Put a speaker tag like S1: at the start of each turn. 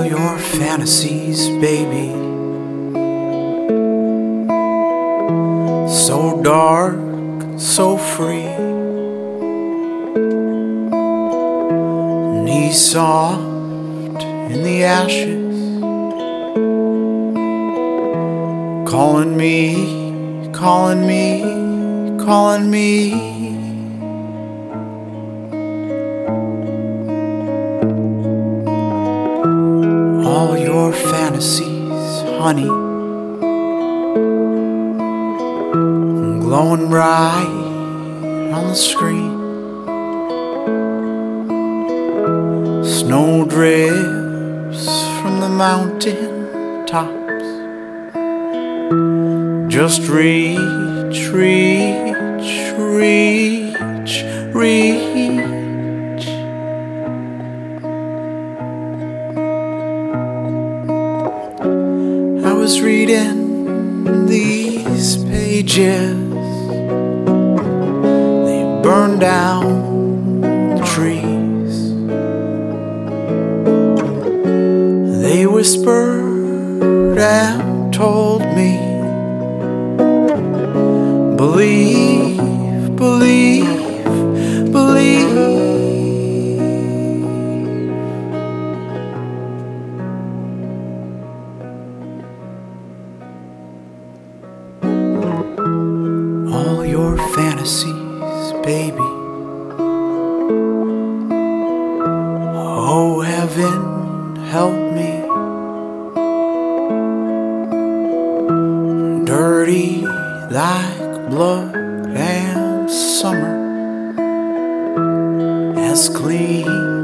S1: all your fantasies, baby. So dark, so free. Knee soft in the ashes, calling me, calling me, calling me. All your fantasies, honey, glowing bright on the screen. Snow drifts from the mountain tops. Just reach, reach, reach, reach. I was reading these pages. They burned down the trees. They whispered and told me, believe, believe, believe. All your fantasies, baby. Oh, heaven, help me. Dirty like blood and summer, as clean